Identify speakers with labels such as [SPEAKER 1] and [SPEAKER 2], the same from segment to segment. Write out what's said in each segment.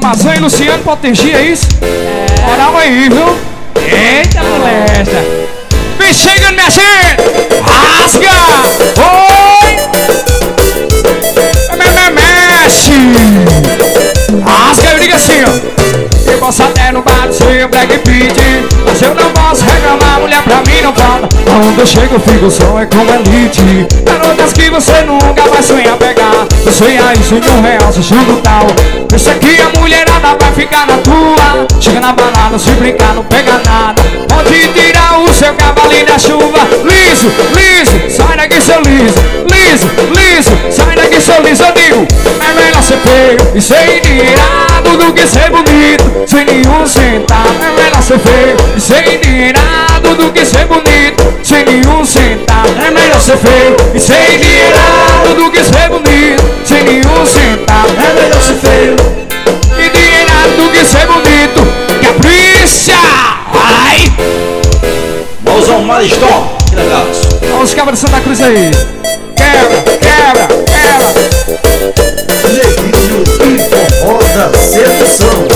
[SPEAKER 1] Mazan e Luciano Potengi, é isso? É. Moral aí, viu? Eita, molesta. Vem chegando, minha gente. Rasga. Oi. Mexe. Rasga, eu digo assim, ó. Eu posso até no bar ser o Black Pit, mas eu não posso reclamar, mulher pra mim não falta. Aonde eu chego eu fico só é como elite. Garotas que você nunca vai sonhar pegar. Eu sonhar isso de R$1 assistindo tal. Isso aqui a mulherada vai ficar na tua. Chega na balada, se brincar não pega nada. Pode tirar o seu cavalinho da chuva. Liso, liso, sai daqui seu liso. Liso, liso, sai daqui seu liso. Eu digo, é melhor ser feio e ser irado do que ser bonito sem nenhum centavo. É melhor ser feio e ser irado do que ser bonito sem nenhum centavo. É melhor ser feio e ser irado do que ser bonito sem nenhum centavo. É melhor ser feio e irado do que ser bonito. Capricha! Vai!
[SPEAKER 2] Mauzão, Maristão, que legal isso.
[SPEAKER 1] Olha os cabras de Santa Cruz aí. Quebra, quebra, quebra.
[SPEAKER 2] Neguinho e forró da sedução.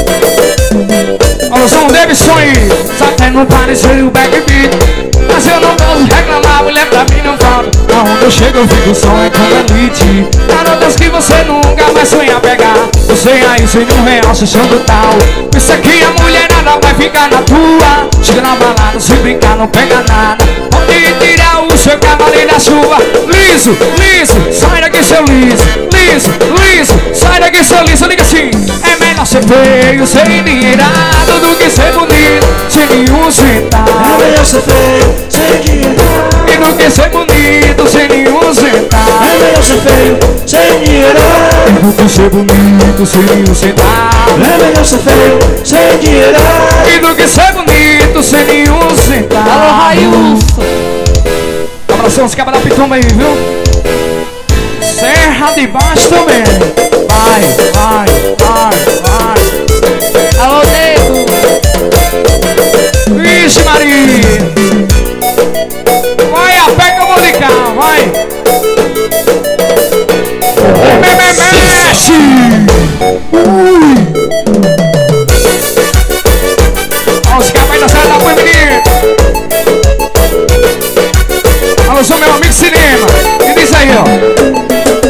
[SPEAKER 1] Olha o som Davidson aí. Só tem no parecer o backbeat, mas eu não posso reclamar, mulher pra mim não falta. Aonde eu chego eu fico só é como elite. Garotas que você nunca vai sonhar pegar. Você aí sem R$1 achando tal. Isso aqui a mulherada vai ficar na tua. Chega na balada, se brincar não pega nada. Pode tirar o seu cavalinho da chuva. Liso, liso, sai daqui seu liso. Liso, liso, sai daqui seu liso. Liga assim, é melhor ser feio, ser irado do que ser bonito sem nenhum centavo.
[SPEAKER 2] É melhor ser feio, ser irado
[SPEAKER 1] e do que ser bonito sem nenhum centavo.
[SPEAKER 2] É melhor ser feio, ser irado
[SPEAKER 1] e do que ser bonito sem nenhum centavo.
[SPEAKER 2] É melhor ser feio, ser irado
[SPEAKER 1] e do que ser bonito sem nenhum centavo.
[SPEAKER 3] Alô, Railson.
[SPEAKER 1] Abração os cabras da Pitumba aí, viu? Serra de Baixo também. Vai, vai, vai, vai.
[SPEAKER 3] Alô, Nego.
[SPEAKER 1] Vixe Maria. Vai a pé que eu vou de carro, vai. Mexe. Olha os cabras da Serra da Boa, menino. Alô, sou meu amigo cinema. E diz aí, ó.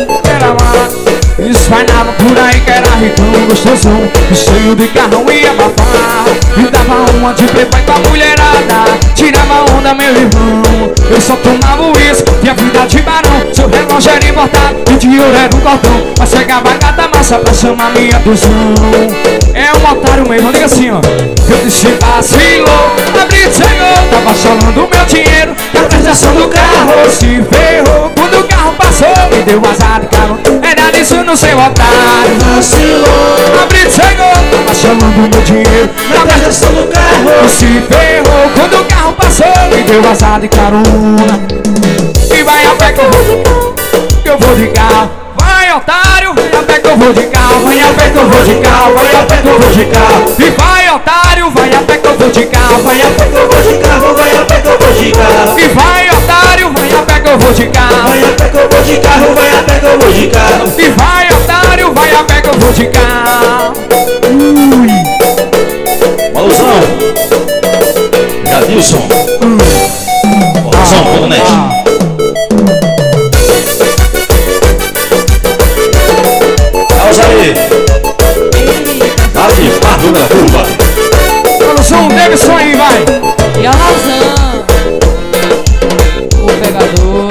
[SPEAKER 1] Isso vai nada por aí que era ricão, gostosão, cheio de carrão e abafar. E dava uma de playboy com a mulherada, tirava onda meu irmão. Eu só tomava uísque, tinha vida de barão. Seu relógio era importado e de ouro era um cordão. Mas chegava a gata massa pra chamar minha atenção. É um otário mesmo, diga assim, ó. Eu disse vacilou, abri e chegou, tava chorando meu dinheiro. E a prestação do carro se ferrou. Quando o carro passou, me deu azar de carro. Era disso no seu otário.
[SPEAKER 2] Vacilou,
[SPEAKER 1] abri e chegou, tava chamando meu dinheiro.
[SPEAKER 2] na prestação do carro
[SPEAKER 1] Se ferrou. Quando o carro passou, me deu azar de carona. E vai a pé que eu vou de carro, que eu vou de carro. Vai otário, vai a pé que eu vou de carro. Vai a pé que eu vou de carro, vai a pé que eu vou de carro. E vai otário, vai a pé que eu vou de carro. Vai a pé que eu vou de carro,
[SPEAKER 2] vai a pé que eu vou de carro.
[SPEAKER 1] e vai otário, vai a pé que eu vou de carro.
[SPEAKER 2] Vai a pé que eu vou de carro, vai a pé que eu vou de carro.
[SPEAKER 1] E vai otário, vai a pé que eu vou de carro.
[SPEAKER 2] Mauzão, Jadilson, Mauzão, Cotonete. Causa aí, lá de Pardo da Curva.
[SPEAKER 1] Produção Davidson aí, vai.
[SPEAKER 3] E a Razão. O pegador.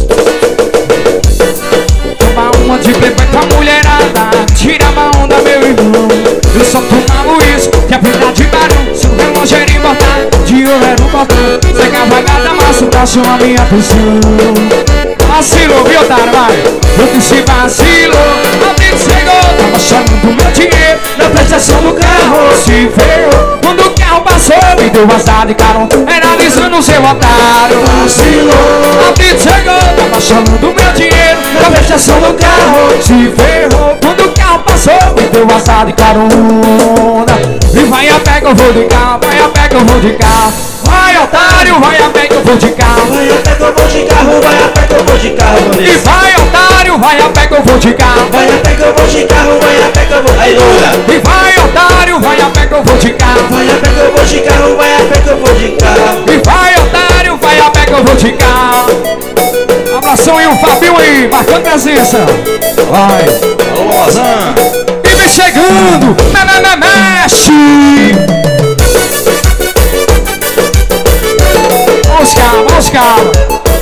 [SPEAKER 1] Toma uma de playboy com a mulherada, tira a onda meu irmão. Eu só tomava isso, que a vida de barão. Seu relógio era importado, de ouro era um cordão. Chegava a gata massa pra chamar minha atenção. Vacilou, viu, otário, vai. Eu disse vacilou, abri e chegou, tava chamando meu dinheiro.
[SPEAKER 2] Na prestação do carro
[SPEAKER 1] Se ferrou. Quando o carro passou, me deu azar de carão. Era disso no seu otário.
[SPEAKER 2] vacilou,
[SPEAKER 1] Abri e chegou, tava chamando meu dinheiro.
[SPEAKER 2] na prestação do carro
[SPEAKER 1] Se ferrou. Quando o carro passou, me deu azar de carona. E vai a pé que eu vou de carro, vai a pé que eu vou de carro. Vai otário, vai a pé que eu vou de carro.
[SPEAKER 2] vai a pé que eu vou de carro, vai a pé que eu vou de carro.
[SPEAKER 1] E vai otário, vai a pé que eu vou de carro.
[SPEAKER 2] Vai a pé que eu vou de carro, vai a pé que eu vou. Aí, Loura.
[SPEAKER 1] E vai eu vou de carro.
[SPEAKER 2] Vai a pé que eu vou de carro, vai a pé que eu vou de carro.
[SPEAKER 1] E vai, otário, vai a pé que eu vou de carro. Abração aí, o Fabinho aí, marcando presença. Vai.
[SPEAKER 2] Alô, Mozão.
[SPEAKER 1] E vem chegando, mexe. Vamos calma, vamos calma.